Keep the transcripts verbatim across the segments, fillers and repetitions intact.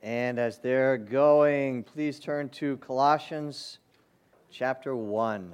And as they're going, please turn to Colossians chapter one.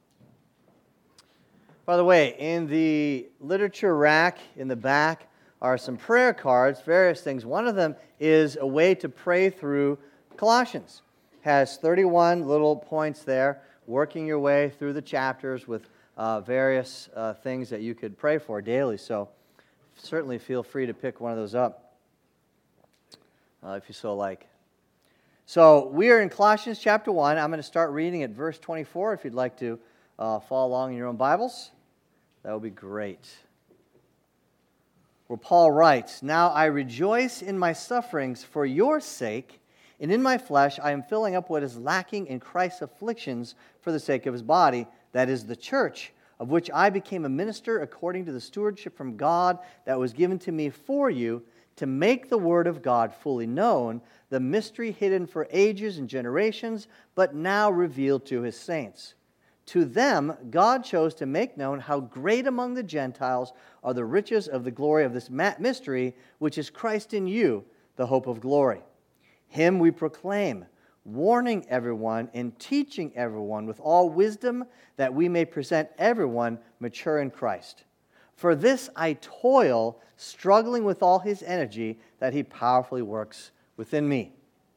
By the way, in the literature rack in the back are some prayer cards, various things. One of them is a way to pray through Colossians. It has thirty-one little points there, working your way through the chapters with uh, various uh, things that you could pray for daily. So certainly feel free to pick one of those up. Uh, if you so like. So we are in Colossians chapter one. I'm going to start reading at verse twenty-four. If you'd like to uh, follow along in your own Bibles, that would be great. Where Paul writes, "Now I rejoice in my sufferings for your sake, and in my flesh I am filling up what is lacking in Christ's afflictions for the sake of his body, that is the church, of which I became a minister according to the stewardship from God that was given to me for you, to make the word of God fully known, the mystery hidden for ages and generations, but now revealed to his saints. To them, God chose to make known how great among the Gentiles are the riches of the glory of this mystery, which is Christ in you, the hope of glory. Him we proclaim, warning everyone and teaching everyone with all wisdom, that we may present everyone mature in Christ. For this I toil, struggling with all his energy that he powerfully works within me."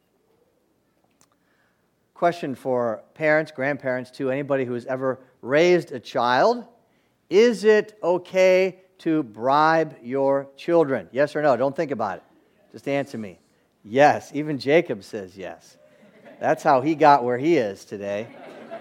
Question for parents, grandparents, too, anybody who has ever raised a child. Is it okay to bribe your children? Yes or no? Don't think about it. Just answer me. Yes. Even Jacob says yes. That's how he got where he is today.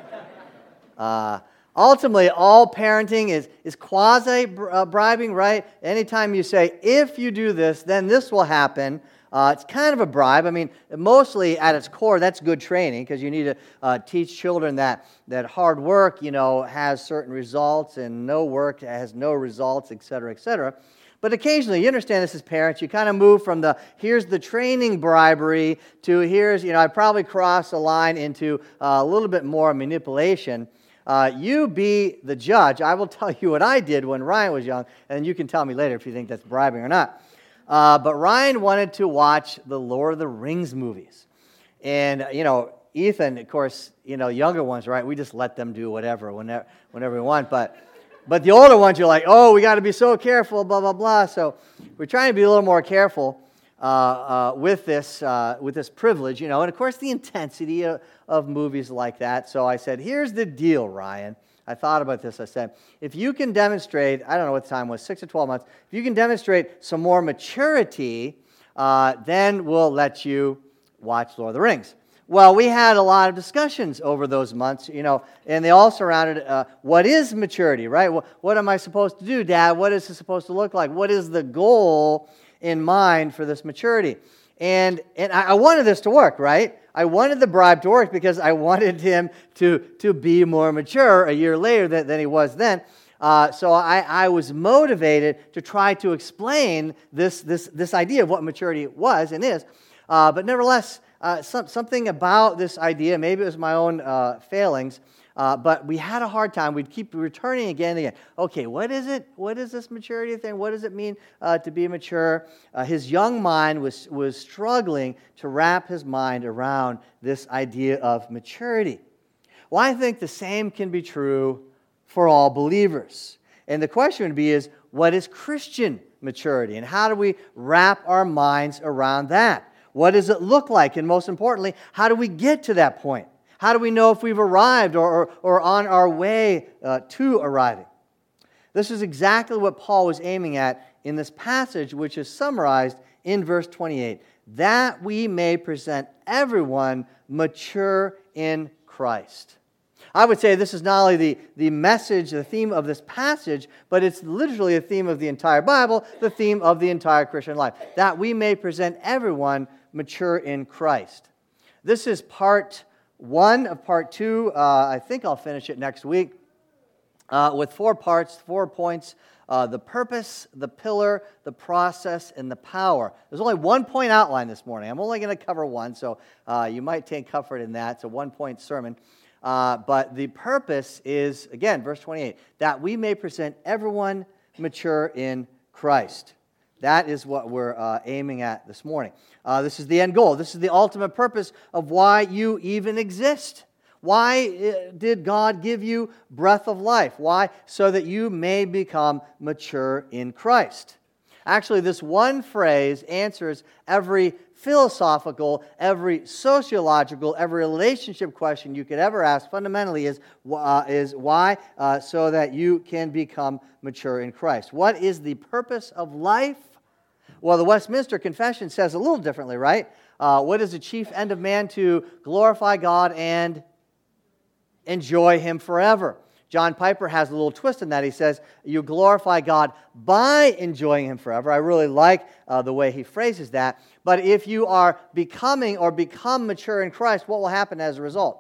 Uh, ultimately, all parenting is, is quasi-bribing, right? Anytime you say, if you do this, then this will happen, uh, it's kind of a bribe. I mean, mostly at its core, that's good training, because you need to uh, teach children that, that hard work, you know, has certain results, and no work has no results, et cetera, et cetera. But occasionally, you understand this as parents, you kind of move from the, here's the training bribery, to here's, you know, I probably crossed a line into uh, a little bit more manipulation. Uh, you be the judge. I will tell you what I did when Ryan was young, and you can tell me later if you think that's bribing or not. Uh, but Ryan wanted to watch the Lord of the Rings movies. And, you know, Ethan, of course, you know, younger ones, right, we just let them do whatever, whenever, whenever we want. But but the older ones, you're like, oh, we got to be so careful, blah, blah, blah. So we're trying to be a little more careful uh, uh, with this uh, with this privilege, you know. And, of course, the intensity of, of movies like that. So I said, here's the deal, Ryan. I thought about this. I said, if you can demonstrate, I don't know what the time was, six to twelve months, if you can demonstrate some more maturity, uh, then we'll let you watch Lord of the Rings. Well, we had a lot of discussions over those months, you know, and they all surrounded, uh, what is maturity, right? What, what am I supposed to do, Dad? What is it supposed to look like? What is the goal in mind for this maturity? And and I wanted this to work, right? I wanted the bribe to work because I wanted him to, to be more mature a year later than, than he was then. Uh, so I, I was motivated to try to explain this, this, this idea of what maturity was and is. Uh, but nevertheless, uh, some, something about this idea, maybe it was my own uh, failings, Uh, but we had a hard time. We'd keep returning again and again. Okay, what is it? What is this maturity thing? What does it mean uh, to be mature? Uh, his young mind was, was struggling to wrap his mind around this idea of maturity. Well, I think the same can be true for all believers. And the question would be is, what is Christian maturity? And how do we wrap our minds around that? What does it look like? And most importantly, how do we get to that point? How do we know if we've arrived or, or, or on our way uh, to arriving? This is exactly what Paul was aiming at in this passage, which is summarized in verse twenty-eight. That we may present everyone mature in Christ. I would say this is not only the, the message, the theme of this passage, but it's literally a theme of the entire Bible, the theme of the entire Christian life. That we may present everyone mature in Christ. This is part one of part two. Uh, I think I'll finish it next week uh, with four parts, four points. Uh, the purpose, the pillar, the process, and the power. There's only one point outline this morning. I'm only going to cover one, so uh, you might take comfort in that. It's a one-point sermon. Uh, but the purpose is, again, verse twenty-eight, that we may present everyone mature in Christ. That is what we're uh, aiming at this morning. Uh, this is the end goal. This is the ultimate purpose of why you even exist. Why did God give you breath of life? Why? So that you may become mature in Christ. Actually, this one phrase answers every philosophical, every sociological, every relationship question you could ever ask. Fundamentally is, uh, is why? Uh, so that you can become mature in Christ. What is the purpose of life? Well, the Westminster Confession says a little differently, right? Uh, what is the chief end of man? To glorify God and enjoy Him forever. John Piper has a little twist in that. He says, you glorify God by enjoying Him forever. I really like uh, the way he phrases that. But if you are becoming or become mature in Christ, what will happen as a result?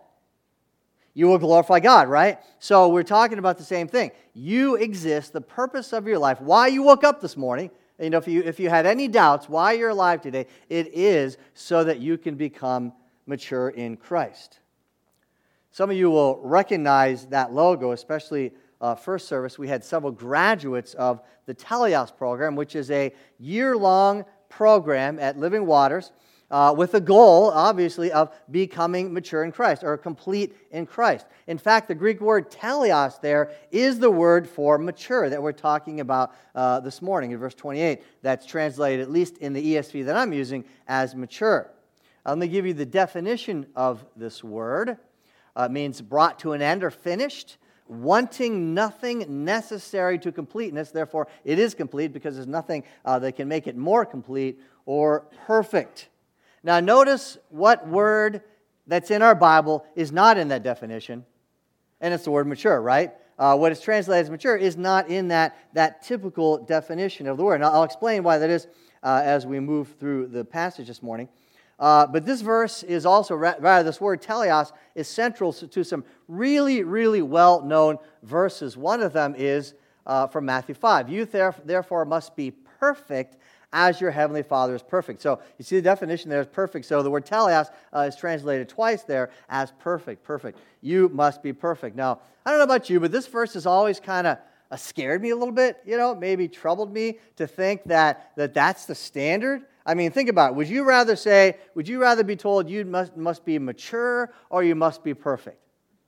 You will glorify God, right? So we're talking about the same thing. You exist, the purpose of your life, why you woke up this morning. You know, if you, if you had any doubts why you're alive today, it is so that you can become mature in Christ. Some of you will recognize that logo, especially uh, first service. We had several graduates of the Teleos program, which is a year-long program at Living Waters uh, with the goal, obviously, of becoming mature in Christ or complete in Christ. In fact, the Greek word teleos there is the word for mature that we're talking about uh, this morning in verse twenty-eight. That's translated, at least in the E S V that I'm using, as mature. Uh, let me give you the definition of this word. Uh, it means brought to an end or finished, wanting nothing necessary to completeness. Therefore, it is complete because there's nothing uh, that can make it more complete or perfect. Now, notice what word that's in our Bible is not in that definition, and it's the word mature, right? Uh, what is translated as mature is not in that, that typical definition of the word. Now, I'll explain why that is uh, as we move through the passage this morning. Uh, but this verse is also, rather, this word teleos is central to some really, really well-known verses. One of them is uh, from Matthew five. You therefore must be perfect as your heavenly Father is perfect. So you see the definition there is perfect. So the word teleos uh, is translated twice there as perfect, perfect. You must be perfect. Now, I don't know about you, but this verse has always kind of uh, scared me a little bit, you know, maybe troubled me to think that, that that's the standard. I mean, think about it. Would you rather say, would you rather be told you must, must be mature or you must be perfect?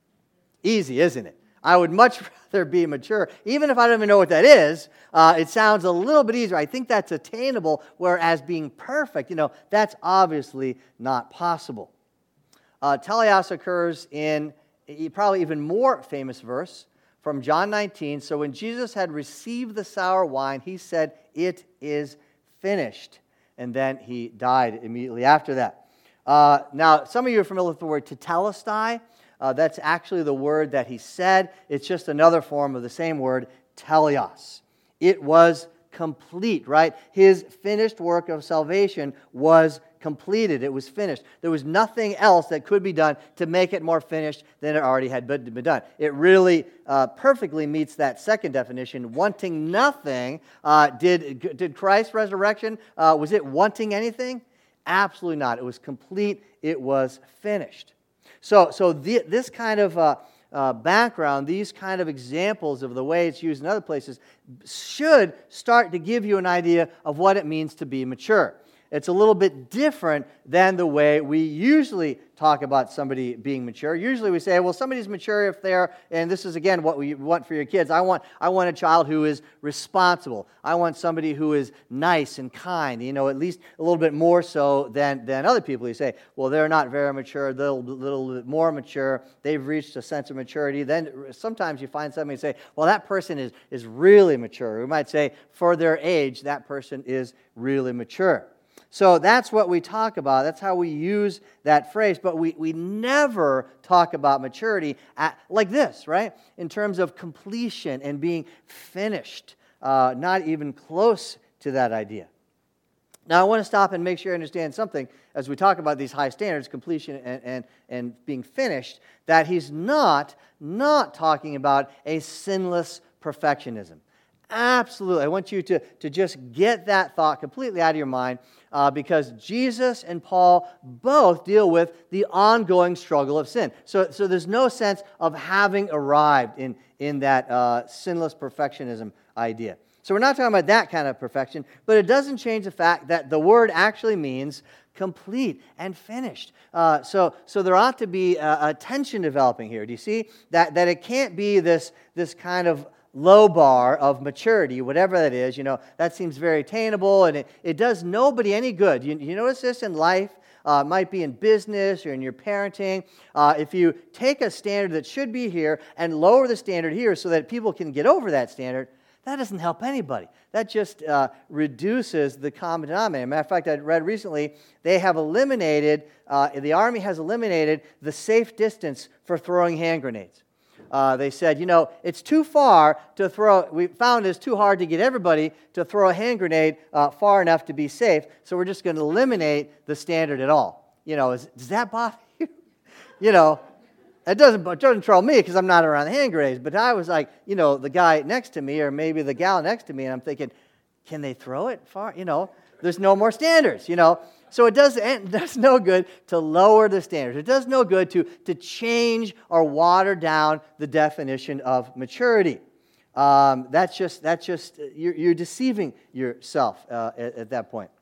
Easy, isn't it? I would much rather be mature. Even if I don't even know what that is, uh, it sounds a little bit easier. I think that's attainable, whereas being perfect, you know, that's obviously not possible. Uh, teleos occurs in a probably even more famous verse from John nineteen. So when Jesus had received the sour wine, he said, "It is finished." And then he died immediately after that. Uh, now, some of you are familiar with the word tetelestai. Uh, that's actually the word that he said. It's just another form of the same word, teleos. It was complete, right? His finished work of salvation was completed. It was finished. There was nothing else that could be done to make it more finished than it already had been done. It really uh, perfectly meets that second definition, wanting nothing. Uh, did, did Christ's resurrection, uh, was it wanting anything? Absolutely not. It was complete. It was finished. So, so the, this kind of uh, uh, background, these kind of examples of the way it's used in other places should start to give you an idea of what it means to be mature. It's a little bit different than the way we usually talk about somebody being mature. Usually we say, well, somebody's mature if they're, and this is again what we want for your kids. I want I want a child who is responsible. I want somebody who is nice and kind, you know, at least a little bit more so than, than other people. You say, well, they're not very mature, they're a little, little bit more mature, they've reached a sense of maturity. Then sometimes you find somebody and say, well, that person is, is really mature. We might say, for their age, that person is really mature. So that's what we talk about. That's how we use that phrase. But we, we never talk about maturity at, like this, right? In terms of completion and being finished. Uh, not even close to that idea. Now, I want to stop and make sure you understand something as we talk about these high standards, completion and, and, and being finished, that he's not, not talking about a sinless perfectionism. Absolutely. I want you to, to just get that thought completely out of your mind uh, because Jesus and Paul both deal with the ongoing struggle of sin. So, so there's no sense of having arrived in, in that uh, sinless perfectionism idea. So we're not talking about that kind of perfection, but it doesn't change the fact that the word actually means complete and finished. Uh, so, so there ought to be a, a tension developing here. Do you see that that it can't be this this kind of low bar of maturity, whatever that is? You know, that seems very attainable, and it, it does nobody any good. You, you notice this in life? Uh, it might be in business or in your parenting. Uh, if you take a standard that should be here and lower the standard here so that people can get over that standard, that doesn't help anybody. That just uh, reduces the common denominator. Matter of fact, I read recently they have eliminated, uh, the Army has eliminated the safe distance for throwing hand grenades. Uh, they said, you know, it's too far to throw, we found it's too hard to get everybody to throw a hand grenade uh, far enough to be safe, so we're just going to eliminate the standard at all. You know, is, does that bother you? You know, it doesn't, it doesn't trouble me because I'm not around the hand grenades, but I was like, you know, the guy next to me or maybe the gal next to me, and I'm thinking, can they throw it far? You know, there's no more standards, you know. So it does, it does no good to lower the standards. It does no good to, to change or water down the definition of maturity. Um, that's just, that's just you're, you're deceiving yourself uh, at, at that point.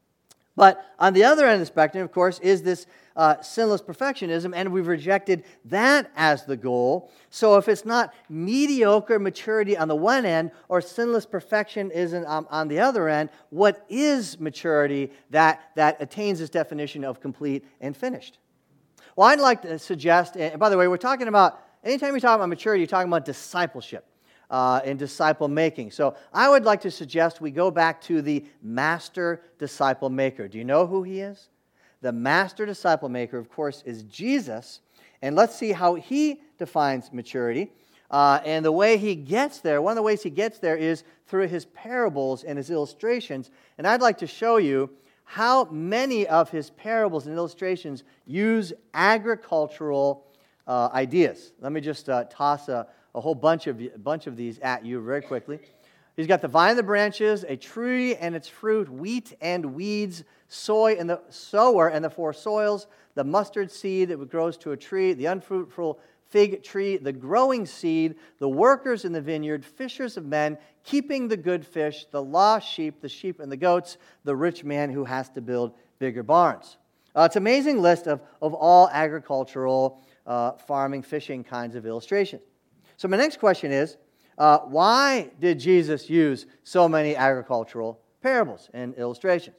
But on the other end of the spectrum, of course, is this uh, sinless perfectionism, and we've rejected that as the goal. So if it's not mediocre maturity on the one end or sinless perfection isn't um, on the other end, what is maturity that, that attains this definition of complete and finished? Well, I'd like to suggest, and by the way, we're talking about, anytime you talk about maturity, you're talking about discipleship. Uh, and disciple making. So I would like to suggest we go back to the master disciple maker. Do you know who he is? The master disciple maker, of course, is Jesus. And let's see how he defines maturity. Uh, and the way he gets there, one of the ways he gets there is through his parables and his illustrations. And I'd like to show you how many of his parables and illustrations use agricultural uh, ideas. Let me just uh, toss a a whole bunch of, a bunch of these at you very quickly. He's got the vine and the branches, a tree and its fruit, wheat and weeds, soy and the sower and the four soils, the mustard seed that grows to a tree, the unfruitful fig tree, the growing seed, the workers in the vineyard, fishers of men, keeping the good fish, the lost sheep, the sheep and the goats, the rich man who has to build bigger barns. Uh, it's an amazing list of, of all agricultural, uh, farming, fishing kinds of illustrations. So my next question is, uh, why did Jesus use so many agricultural parables and illustrations?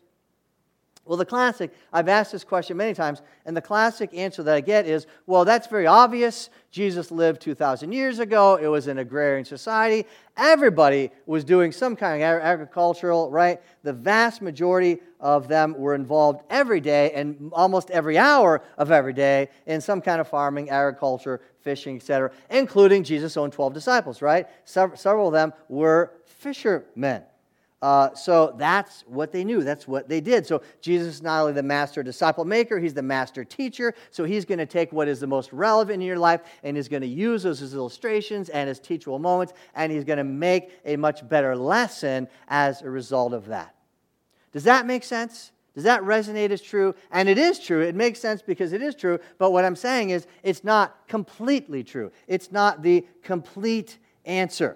Well, the classic, I've asked this question many times, and the classic answer that I get is, well, that's very obvious. Jesus lived two thousand years ago. It was an agrarian society. Everybody was doing some kind of agricultural, right? The vast majority of them were involved every day and almost every hour of every day in some kind of farming, agriculture, fishing, et cetera, including Jesus' own twelve disciples, right? Several, several of them were fishermen. Uh, so that's what they knew. That's what they did. So Jesus is not only the master disciple maker, he's the master teacher. So he's going to take what is the most relevant in your life and he's going to use those as illustrations and as teachable moments, and he's going to make a much better lesson as a result of that. Does that make sense? Does that resonate as true? And it is true. It makes sense because it is true. But what I'm saying is it's not completely true. It's not the complete answer.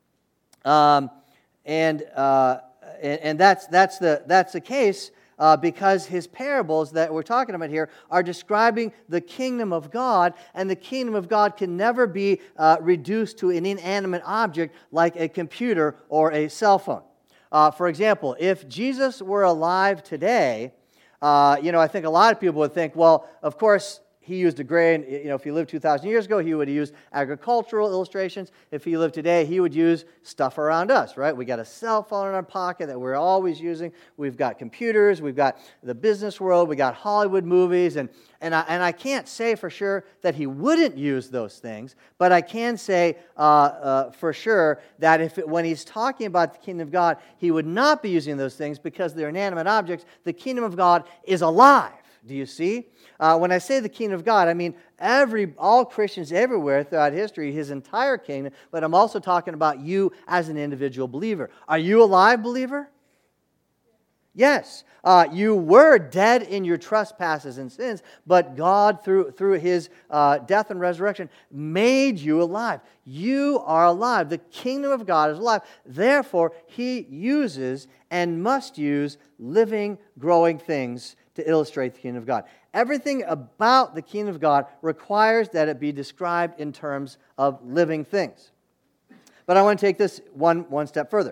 Um... And, uh, and and that's that's the that's the case uh, because his parables that we're talking about here are describing the kingdom of God, and the kingdom of God can never be uh, reduced to an inanimate object like a computer or a cell phone. Uh, for example, if Jesus were alive today, uh, you know, I think a lot of people would think, well, of course, he used agrarian, you know, if he lived two thousand years ago, he would have used agricultural illustrations. If he lived today, he would use stuff around us, right? We got a cell phone in our pocket that we're always using. We've got computers. We've got the business world. We got Hollywood movies. And, and, I, and I can't say for sure that he wouldn't use those things, but I can say uh, uh, for sure that if it, when he's talking about the kingdom of God, he would not be using those things because they're inanimate objects. The kingdom of God is alive. Do you see? Uh, when I say the kingdom of God, I mean every all Christians everywhere throughout history, his entire kingdom, but I'm also talking about you as an individual believer. Are you a live believer? Yes, uh, you were dead in your trespasses and sins, but God, through, through His uh, death and resurrection, made you alive. You are alive. The kingdom of God is alive. Therefore, He uses and must use living, growing things to illustrate the kingdom of God. Everything about the kingdom of God requires that it be described in terms of living things. But I want to take this one, one step further.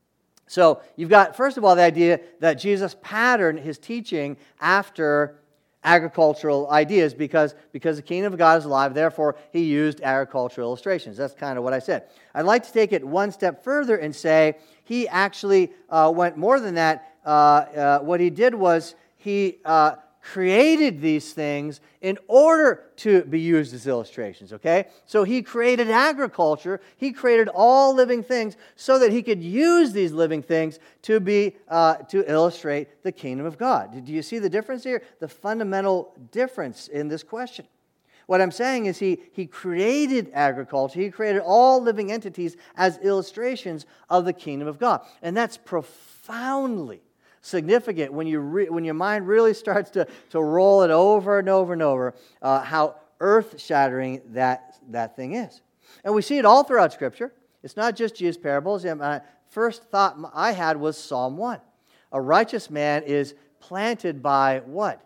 So you've got, first of all, the idea that Jesus patterned His teaching after agricultural ideas because, because the kingdom of God is alive, therefore He used agricultural illustrations. That's kind of what I said. I'd like to take it one step further and say He actually uh, went more than that. Uh, uh, what He did was He uh, created these things in order to be used as illustrations, okay? So He created agriculture. He created all living things so that He could use these living things to be uh, to illustrate the kingdom of God. Do you see the difference here? The fundamental difference in this question. What I'm saying is he, he created agriculture. He created all living entities as illustrations of the kingdom of God. And that's profoundly significant when you re, when your mind really starts to, to roll it over and over and over, uh, how earth-shattering that, that thing is. And we see it all throughout Scripture. It's not just Jesus' parables. Uh, first thought I had was Psalm one. A righteous man is planted by what?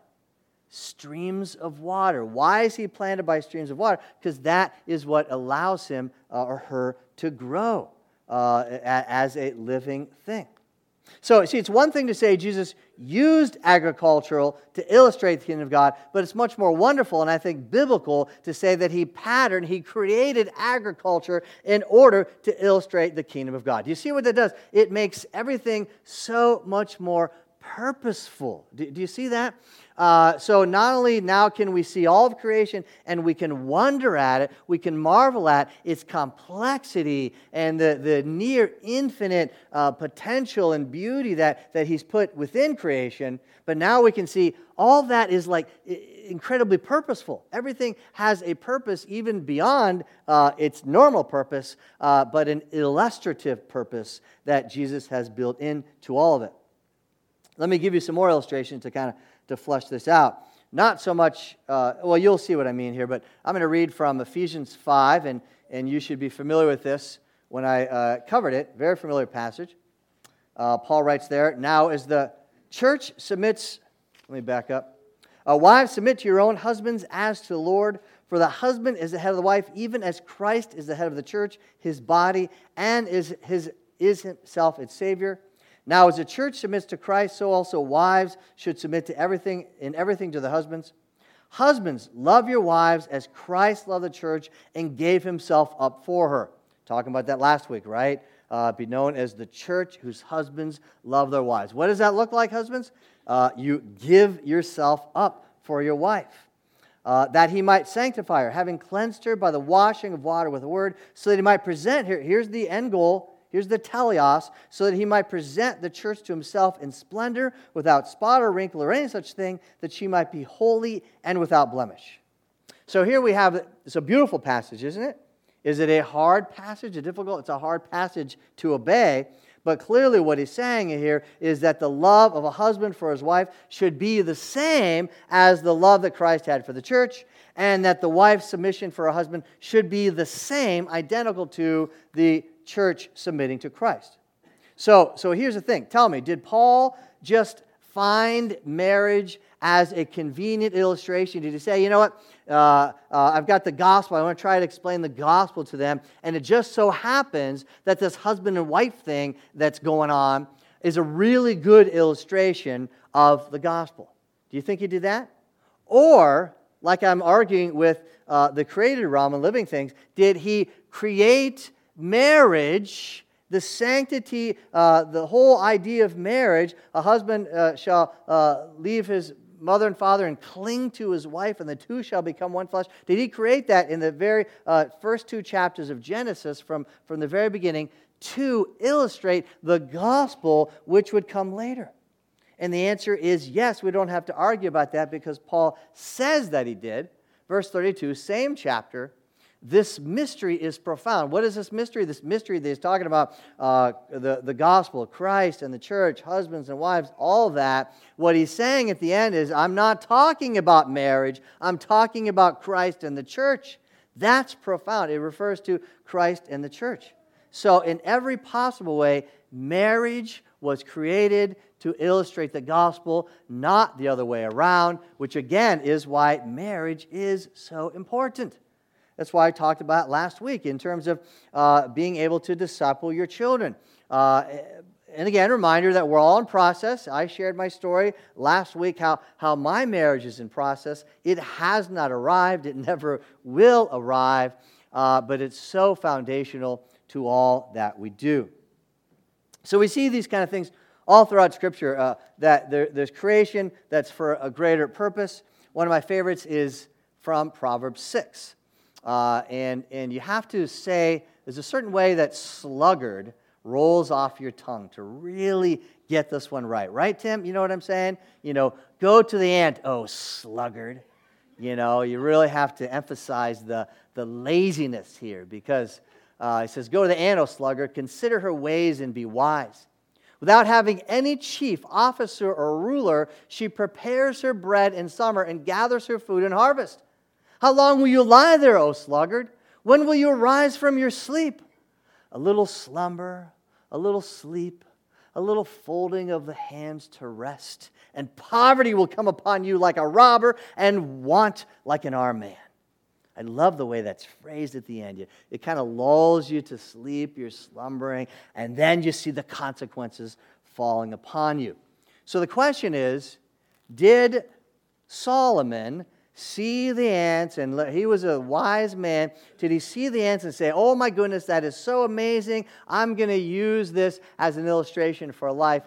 Streams of water. Why is he planted by streams of water? Because that is what allows him uh, or her to grow uh, as a living thing. So, see, it's one thing to say Jesus used agricultural to illustrate the kingdom of God, but it's much more wonderful and I think biblical to say that He patterned, He created agriculture in order to illustrate the kingdom of God. Do you see what that does? It makes everything so much more purposeful. Do, do you see that? Uh, so not only now can we see all of creation and we can wonder at it, we can marvel at its complexity and the, the near infinite uh, potential and beauty that, that He's put within creation, but now we can see all that is like incredibly purposeful. Everything has a purpose even beyond uh, its normal purpose, uh, but an illustrative purpose that Jesus has built into all of it. Let me give you some more illustrations to kind of to flesh this out. Not so much, uh, well, you'll see what I mean here, but I'm going to read from Ephesians five, and, and you should be familiar with this when I uh, covered it. Very familiar passage. Uh, Paul writes there, now as the church submits, let me back up. Uh, Wives, submit to your own husbands as to the Lord, for the husband is the head of the wife, even as Christ is the head of the church, His body, and is, his, is Himself its Savior. Now, as the church submits to Christ, so also wives should submit to everything in everything to the husbands. Husbands, love your wives as Christ loved the church and gave Himself up for her. Talking about that last week, right? Uh, be known as the church whose husbands love their wives. What does that look like, husbands? Uh, you give yourself up for your wife. Uh, that He might sanctify her, having cleansed her by the washing of water with the word, so that He might present her. Here's the end goal. Here's the teleos, so that He might present the church to Himself in splendor, without spot or wrinkle or any such thing, that she might be holy and without blemish. So here we have, it's a beautiful passage, isn't it? Is it a hard passage, a difficult? It's a hard passage to obey, but clearly what he's saying here is that the love of a husband for his wife should be the same as the love that Christ had for the church, and that the wife's submission for a husband should be the same, identical to the church submitting to Christ. So, so here's the thing. Tell me, did Paul just find marriage as a convenient illustration? Did he say, you know what, uh, uh, I've got the gospel, I want to try to explain the gospel to them, and it just so happens that this husband and wife thing that's going on is a really good illustration of the gospel? Do you think he did that? Or, like I'm arguing with uh, the created realm and living things, did he create marriage, the sanctity, uh, the whole idea of marriage? A husband uh, shall uh, leave his mother and father and cling to his wife, and the two shall become one flesh. Did he create that in the very uh, first two chapters of Genesis from, from the very beginning to illustrate the gospel which would come later? And the answer is yes. We don't have to argue about that because Paul says that he did. Verse thirty-two, same chapter, this mystery is profound. What is this mystery? This mystery that he's talking about, uh, the, the gospel, Christ and the church, husbands and wives, all that. What he's saying at the end is, I'm not talking about marriage. I'm talking about Christ and the church. That's profound. It refers to Christ and the church. So in every possible way, marriage was created to illustrate the gospel, not the other way around, which again is why marriage is so important. That's why I talked about last week in terms of uh, being able to disciple your children. Uh, and again, reminder that we're all in process. I shared my story last week, how, how my marriage is in process. It has not arrived. It never will arrive. Uh, but it's so foundational to all that we do. So we see these kind of things all throughout Scripture, uh, that there, there's creation that's for a greater purpose. One of my favorites is from Proverbs six. Uh, and, and you have to say, there's a certain way that sluggard rolls off your tongue to really get this one right. Right, Tim? You know what I'm saying? You know, go to the ant, oh, sluggard. You know, you really have to emphasize the, the laziness here, because uh, it says, go to the ant, oh, sluggard, consider her ways and be wise. Without having any chief, officer, or ruler, she prepares her bread in summer and gathers her food in harvest. How long will you lie there, O sluggard? When will you arise from your sleep? A little slumber, a little sleep, a little folding of the hands to rest, and poverty will come upon you like a robber, and want like an armed man. I love the way that's phrased at the end. It kind of lulls you to sleep, you're slumbering, and then you see the consequences falling upon you. So the question is, did Solomon see the ants, and he was a wise man, did he see the ants and say, oh my goodness, that is so amazing, I'm going to use this as an illustration for life?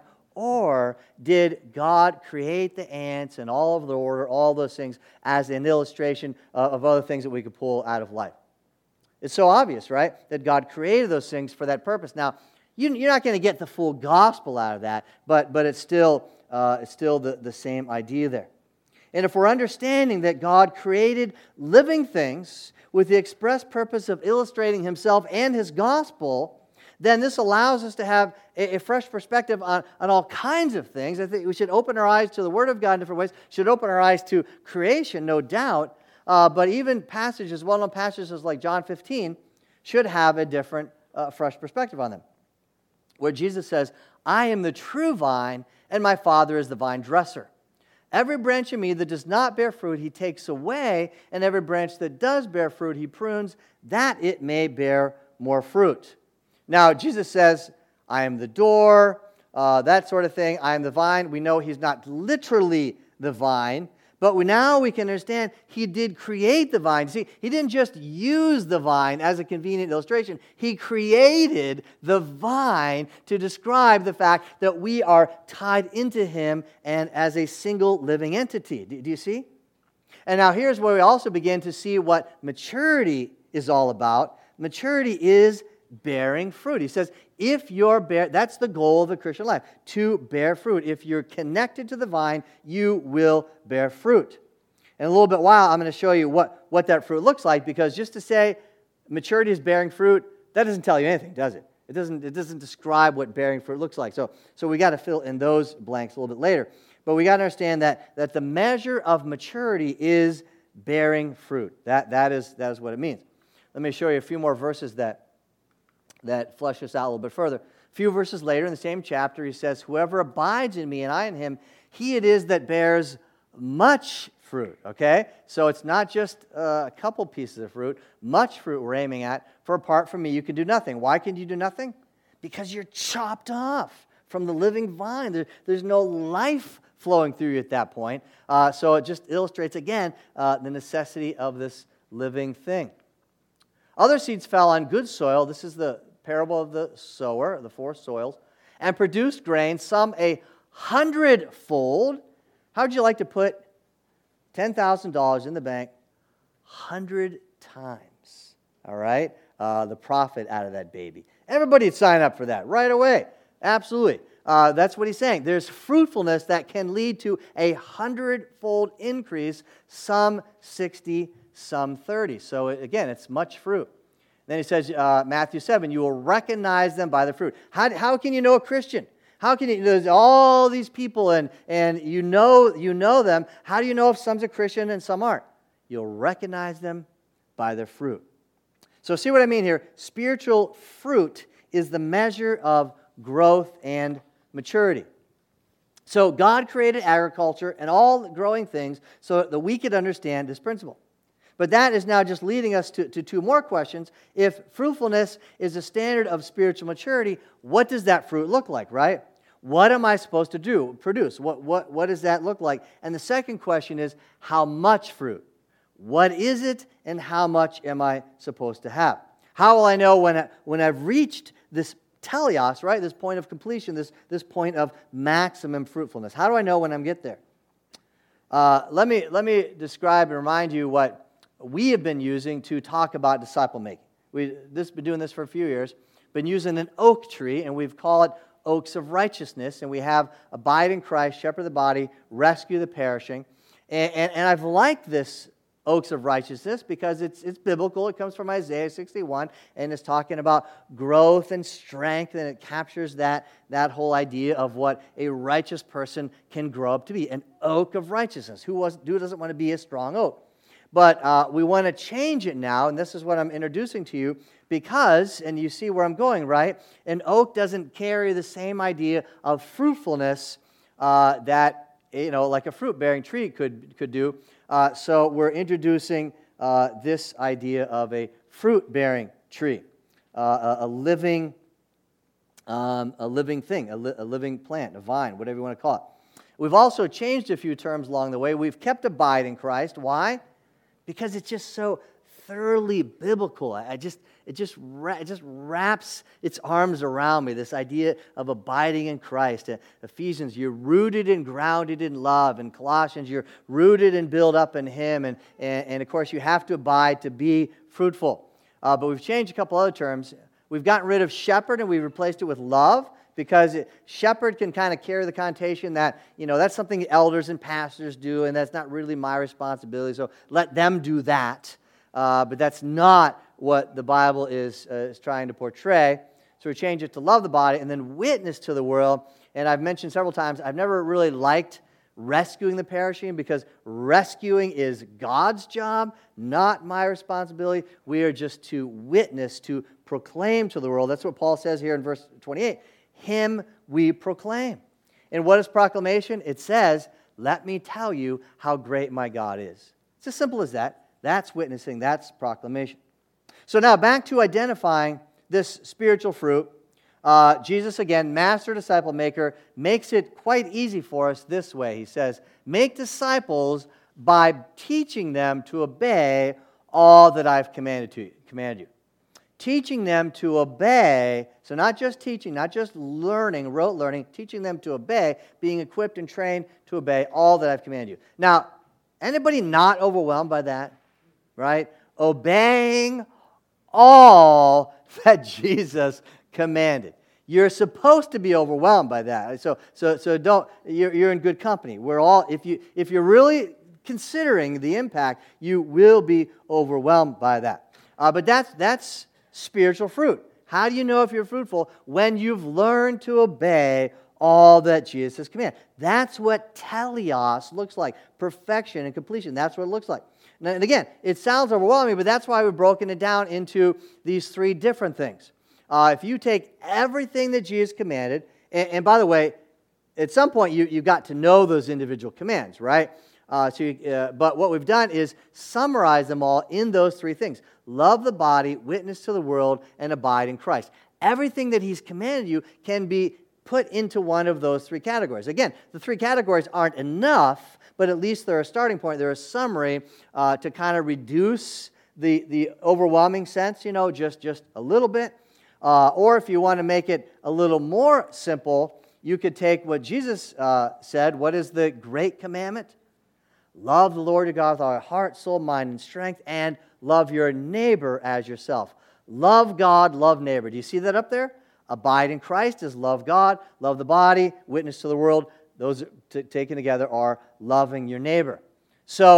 Or did God create the ants and all of the order, all those things, as an illustration of other things that we could pull out of life? It's so obvious, right, that God created those things for that purpose. Now, you're not going to get the full gospel out of that, but, but it's still, uh, it's still the, the same idea there. And if we're understanding that God created living things with the express purpose of illustrating Himself and His gospel, then this allows us to have a, a fresh perspective on, on all kinds of things. I think we should open our eyes to the Word of God in different ways. Should open our eyes to creation, no doubt. Uh, but even passages, well-known passages like John fifteen, should have a different, uh, fresh perspective on them. Where Jesus says, I am the true vine, and my Father is the vine dresser. Every branch in me that does not bear fruit, He takes away, and every branch that does bear fruit, He prunes, that it may bear more fruit. Now, Jesus says, I am the door, uh, that sort of thing. I am the vine. We know He's not literally the vine, but we, now we can understand He did create the vine. See, He didn't just use the vine as a convenient illustration. He created the vine to describe the fact that we are tied into Him and as a single living entity. Do, do you see? And now here's where we also begin to see what maturity is all about. Maturity is bearing fruit. He says, if you're bear, that's the goal of the Christian life, to bear fruit. If you're connected to the vine, you will bear fruit. In a little bit while, I'm going to show you what, what that fruit looks like, because just to say maturity is bearing fruit, that doesn't tell you anything, does it? It doesn't, it doesn't describe what bearing fruit looks like. So, so we got to fill in those blanks a little bit later. But we got to understand that, that the measure of maturity is bearing fruit. That, that, is, that is what it means. Let me show you a few more verses that that flesh this out a little bit further. A few verses later in the same chapter, he says, whoever abides in me and I in him, he it is that bears much fruit, okay? So it's not just uh, a couple pieces of fruit, much fruit we're aiming at, for apart from me you can do nothing. Why can you do nothing? Because you're chopped off from the living vine. There, there's no life flowing through you at that point. Uh, so it just illustrates, again, uh, the necessity of this living thing. Other seeds fell on good soil. This is the parable of the sower, the four soils, and produced grain, some a hundredfold. How would you like to put ten thousand dollars in the bank hundred times? All right? Uh, the profit out of that baby. Everybody would sign up for that right away. Absolutely. Uh, that's what he's saying. There's fruitfulness that can lead to a hundredfold increase, some sixty, some thirty. So again, it's much fruit. Then he says, uh, Matthew seven, you will recognize them by the fruit. How, how can you know a Christian? How can you, there's all these people and, and you know you know them. How do you know if some's a Christian and some aren't? You'll recognize them by their fruit. So see what I mean here? Spiritual fruit is the measure of growth and maturity. So God created agriculture and all the growing things so that we could understand this principle. But that is now just leading us to, to two more questions. If fruitfulness is a standard of spiritual maturity, what does that fruit look like, right? What am I supposed to do, produce? What, what, what does that look like? And the second question is, how much fruit? What is it and how much am I supposed to have? How will I know when, I, when I've reached this teleos, right, this point of completion, this, this point of maximum fruitfulness? How do I know when I'm get there? Uh, let me, let me describe and remind you what we have been using to talk about disciple making. We've been doing this for a few years, been using an oak tree, and we've called it oaks of righteousness, and we have abide in Christ, shepherd the body, rescue the perishing. And, and, and I've liked this oaks of righteousness because it's, it's biblical. It comes from Isaiah sixty-one, and it's talking about growth and strength, and it captures that, that whole idea of what a righteous person can grow up to be, an oak of righteousness. Who, was, who doesn't want to be a strong oak? But uh, we want to change it now, and this is what I'm introducing to you, because, and you see where I'm going, right? An oak doesn't carry the same idea of fruitfulness uh, that, you know, like a fruit-bearing tree could, could do. Uh, so we're introducing uh, this idea of a fruit-bearing tree, uh, a, a living, um, a living thing, a, li- a living plant, a vine, whatever you want to call it. We've also changed a few terms along the way. We've kept abide in Christ. Why? Because it's just so thoroughly biblical. I just it just it just wraps its arms around me. This idea of abiding in Christ. Uh, Ephesians, you're rooted and grounded in love. And Colossians, you're rooted and built up in Him. And and, and of course, you have to abide to be fruitful. Uh, but we've changed a couple other terms. We've gotten rid of shepherd and we've replaced it with love. Because it, shepherd can kind of carry the connotation that, you know, that's something elders and pastors do, and that's not really my responsibility, so let them do that. Uh, but that's not what the Bible is, uh, is trying to portray. So we change it to love the body and then witness to the world. And I've mentioned several times, I've never really liked rescuing the perishing because rescuing is God's job, not my responsibility. We are just to witness, to proclaim to the world. That's what Paul says here in verse twenty-eight. Him we proclaim. And what is proclamation? It says, let me tell you how great my God is. It's as simple as that. That's witnessing. That's proclamation. So now back to identifying this spiritual fruit. Uh, Jesus, again, master disciple maker, makes it quite easy for us this way. He says, make disciples by teaching them to obey all that I've commanded to you, commanded you. Teaching them to obey, so not just teaching, not just learning, rote learning, teaching them to obey, being equipped and trained to obey all that I've commanded you. Now, anybody not overwhelmed by that? Right? Obeying all that Jesus commanded. You're supposed to be overwhelmed by that. So, so, so don't. You're, you're in good company. We're all. If you, if you're really considering the impact, you will be overwhelmed by that. Uh, but that's that's. Spiritual fruit. How do you know if you're fruitful? When you've learned to obey all that Jesus has commanded. That's what teleos looks like. Perfection and completion. That's what it looks like. And again, it sounds overwhelming, but that's why we've broken it down into these three different things. Uh, if you take everything that Jesus commanded, and, and by the way, at some point you, you've got to know those individual commands, right? Uh, so you, uh, but what we've done is summarize them all in those three things. Love the body, witness to the world, and abide in Christ. Everything that He's commanded you can be put into one of those three categories. Again, the three categories aren't enough, but at least they're a starting point. They're a summary uh, to kind of reduce the, the overwhelming sense, you know, just, just a little bit. Uh, or if you want to make it a little more simple, you could take what Jesus uh, said. What is the great commandment? Love the Lord your God with all your heart, soul, mind, and strength, and love your neighbor as yourself. Love God, love neighbor. Do you see that up there? Abide in Christ is love God, love the body, witness to the world. Those t- taken together are loving your neighbor. So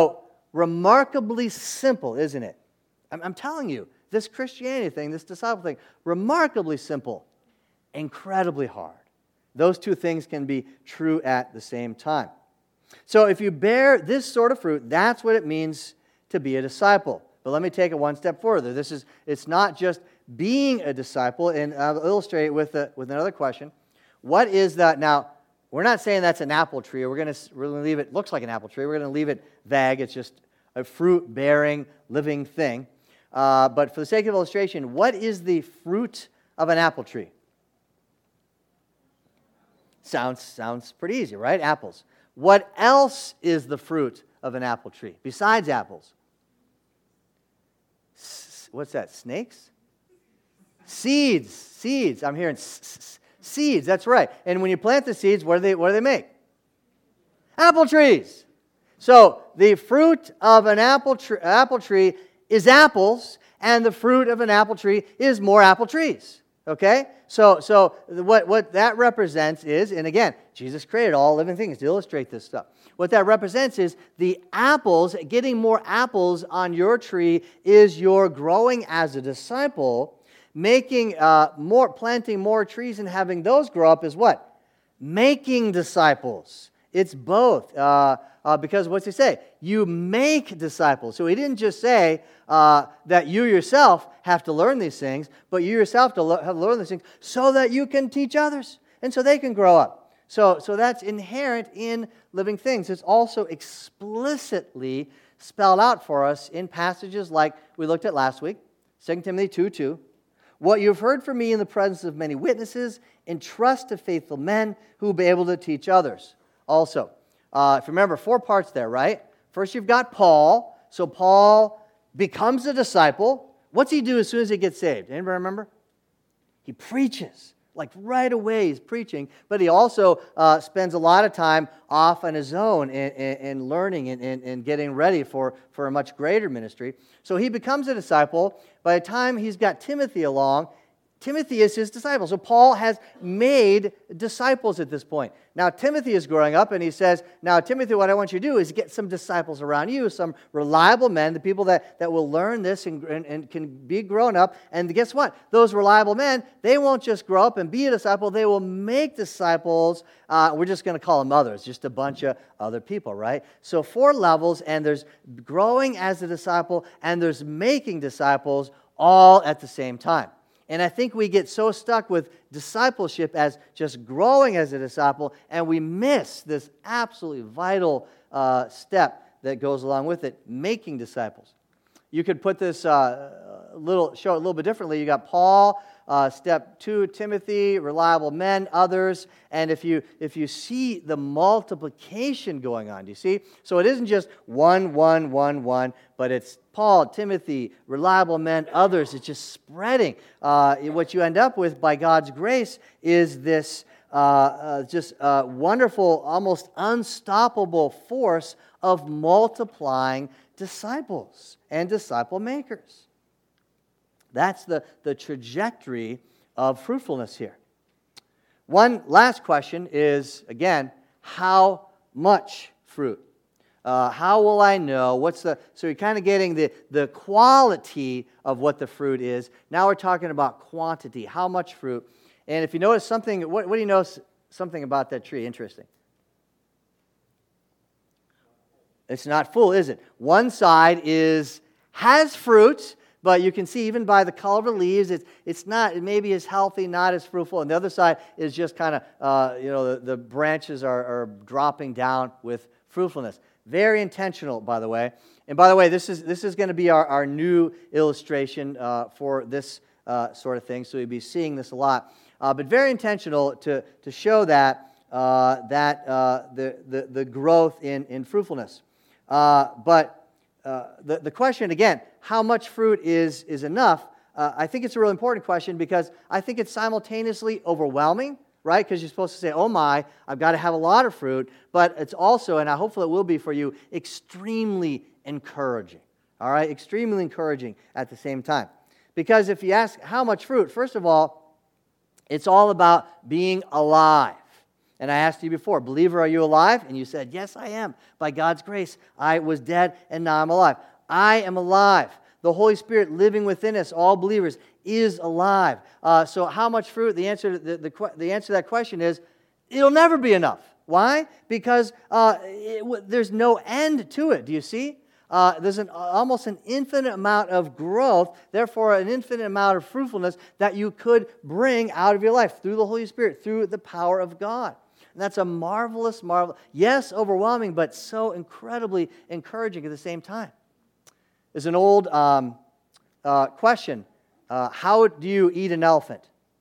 remarkably simple, isn't it? I'm, I'm telling you, this Christianity thing, this disciple thing, remarkably simple, incredibly hard. Those two things can be true at the same time. So if you bear this sort of fruit, that's what it means to be a disciple. But let me take it one step further. This is, it's not just being a disciple, and I'll illustrate it with, a, with another question. What is that? Now, we're not saying that's an apple tree. We're going to we're going to leave it, looks like an apple tree. We're going to leave it vague. It's just a fruit-bearing, living thing. Uh, but for the sake of illustration, what is the fruit of an apple tree? Sounds, sounds pretty easy, right? Apples. What else is the fruit of an apple tree besides apples? S- what's that? Snakes? Seeds. Seeds. I'm hearing s- s- seeds. That's right. And when you plant the seeds, what do they, what do they make? Apple trees. So the fruit of an apple, tr- apple tree is apples, and the fruit of an apple tree is more apple trees. Okay? So, so what, what that represents is, and again, Jesus created all living things to illustrate this stuff. What that represents is the apples, getting more apples on your tree is your growing as a disciple. Making uh, more, planting more trees and having those grow up is what? Making disciples. It's both. Uh, uh, because what's he say? You make disciples. So he didn't just say uh, that you yourself have to learn these things, but you yourself to le- have to learn these things so that you can teach others and so they can grow up. So, so that's inherent in living things. It's also explicitly spelled out for us in passages like we looked at last week, Second Timothy two two. What you've heard from me in the presence of many witnesses, entrust to faithful men who will be able to teach others. Also, uh, if you remember, four parts there, right? First, you've got Paul. So Paul becomes a disciple. What's he do as soon as he gets saved? Anybody remember? He preaches. Like right away he's preaching. But he also uh, spends a lot of time off on his own and, and, and learning and, and, and getting ready for, for a much greater ministry. So he becomes a disciple. By the time he's got Timothy along, Timothy is his disciple. So Paul has made disciples at this point. Now Timothy is growing up and he says, now Timothy, what I want you to do is get some disciples around you, some reliable men, the people that, that will learn this and, and, and can be grown up. And guess what? Those reliable men, they won't just grow up and be a disciple, they will make disciples. Uh, we're just going to call them others, just a bunch of other people, right? So four levels, and there's growing as a disciple and there's making disciples all at the same time. And I think we get so stuck with discipleship as just growing as a disciple, and we miss this absolutely vital uh, step that goes along with it, making disciples. You could put this uh, little, show it a little bit differently. You got Paul, uh, step two, Timothy, reliable men, others. And if you if you see the multiplication going on, do you see? So it isn't just one, one, one, one, but it's Paul, Timothy, reliable men, others. It's just spreading. Uh, what you end up with by God's grace is this uh, uh, just uh, wonderful, almost unstoppable force of multiplying disciples and disciple makers. That's the, the trajectory of fruitfulness here. One last question is, again, how much fruit? Uh, how will I know? What's the so you're kind of getting the, the quality of what the fruit is. Now we're talking about quantity. How much fruit? And if you notice something, what, what do you notice something about that tree? Interesting. It's not full, is it? One side is has fruit, but you can see even by the color of the leaves, it's it's not it maybe as healthy, not as fruitful. And the other side is just kind of uh, you know the, the branches are, are dropping down with fruitfulness. Very intentional, by the way. And by the way, this is this is going to be our, our new illustration uh, for this uh, sort of thing. So you'll be seeing this a lot. Uh, but very intentional to, to show that uh, that uh, the, the the growth in, in fruitfulness. Uh, but uh, the, the question, again, how much fruit is, is enough? Uh, I think it's a really important question because I think it's simultaneously overwhelming, right? Because you're supposed to say, oh my, I've got to have a lot of fruit. But it's also, and I hopefully it will be for you, extremely encouraging. All right? Extremely encouraging at the same time. Because if you ask how much fruit, first of all, it's all about being alive. And I asked you before, believer, are you alive? And you said, yes, I am. By God's grace, I was dead and now I'm alive. I am alive. The Holy Spirit living within us, all believers, is alive. Uh, so how much fruit? The answer, the, the, the answer to that question is, it'll never be enough. Why? Because uh, it, there's no end to it. Do you see? Uh, there's an, almost an infinite amount of growth, therefore an infinite amount of fruitfulness that you could bring out of your life through the Holy Spirit, through the power of God. And that's a marvelous, marvel. Yes, overwhelming, but so incredibly encouraging at the same time. There's an old um, uh, question. Uh, how do you eat an elephant?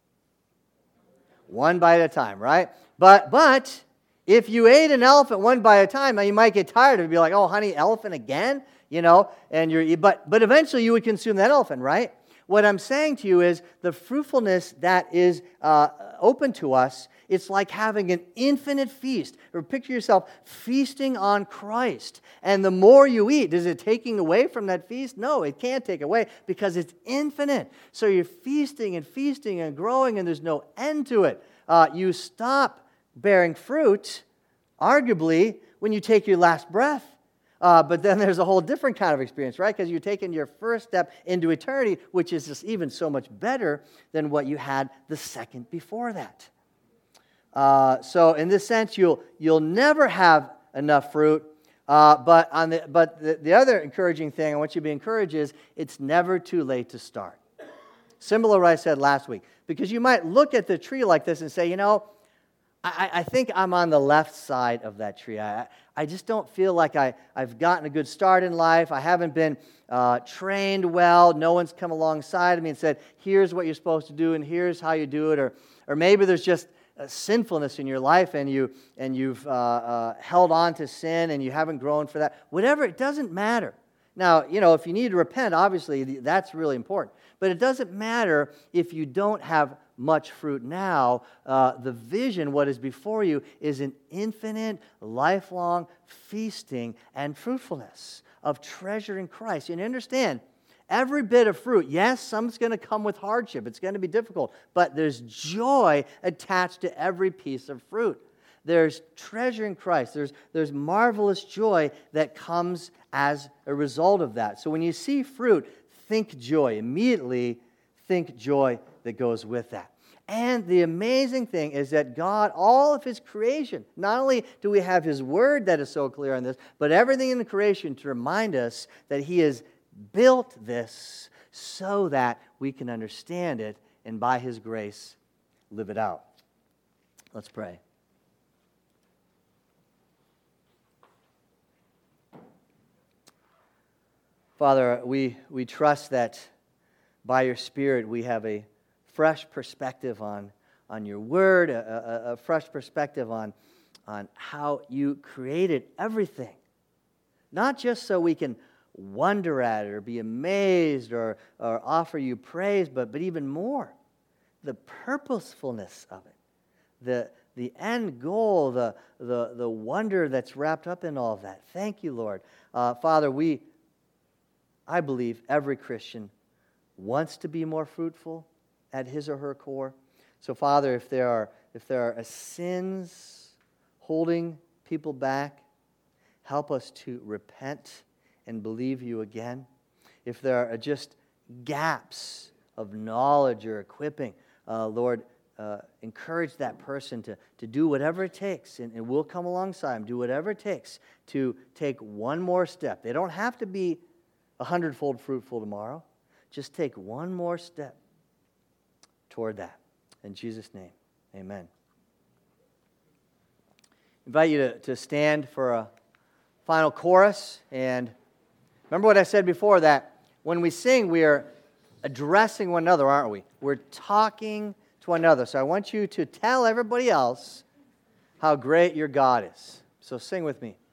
One bite at a time, right? But but if you ate an elephant one bite at a time, now you might get tired of it. Be like, oh, honey, elephant again? You know, and you're but but eventually you would consume that elephant, right? What I'm saying to you is the fruitfulness that is uh, open to us, it's like having an infinite feast. Or picture yourself feasting on Christ. And the more you eat, is it taking away from that feast? No, it can't take away because it's infinite. So you're feasting and feasting and growing and there's no end to it. Uh, you stop bearing fruit, arguably, when you take your last breath. Uh, but then there's a whole different kind of experience, right? Because you're taking your first step into eternity, which is just even so much better than what you had the second before that. Uh, so in this sense, you'll you'll never have enough fruit. Uh, but on the but the, the other encouraging thing I want you to be encouraged is it's never too late to start. Similar to what I said last week, because you might look at the tree like this and say, you know, I, I think I'm on the left side of that tree. I, I just don't feel like I, I've gotten a good start in life. I haven't been uh, trained well. No one's come alongside of me and said, here's what you're supposed to do and here's how you do it. Or, or maybe there's just a sinfulness in your life and, you, and you've uh, uh, held on to sin and you haven't grown for that. Whatever, it doesn't matter. Now, you know, if you need to repent, obviously that's really important. But it doesn't matter if you don't have much fruit now. Uh, the vision, what is before you, is an infinite, lifelong feasting and fruitfulness of treasure in Christ. And understand, every bit of fruit, yes, some's going to come with hardship. It's going to be difficult. But there's joy attached to every piece of fruit. There's treasure in Christ. There's, there's marvelous joy that comes as a result of that. So when you see fruit, think joy. Immediately think joy that goes with that. And the amazing thing is that God, all of His creation, not only do we have His Word that is so clear on this, but everything in the creation to remind us that He has built this so that we can understand it and by His grace live it out. Let's pray. Father, we, we trust that by your Spirit we have a fresh perspective on, on your Word, a, a, a fresh perspective on, on how you created everything. Not just so we can wonder at it or be amazed or, or offer you praise, but, but even more, the purposefulness of it, the, the end goal, the, the, the wonder that's wrapped up in all of that. Thank you, Lord. Uh, Father, we, I believe every Christian wants to be more fruitful at his or her core. So, Father, if there are if there are sins holding people back, help us to repent and believe you again. If there are just gaps of knowledge or equipping, uh, Lord, uh, encourage that person to, to do whatever it takes, and, and we'll come alongside them, do whatever it takes to take one more step. They don't have to be a hundredfold fruitful tomorrow. Just take one more step toward that. In Jesus' name, amen. I invite you to, to stand for a final chorus. And remember what I said before, that when we sing, we are addressing one another, aren't we? We're talking to one another. So I want you to tell everybody else how great your God is. So sing with me.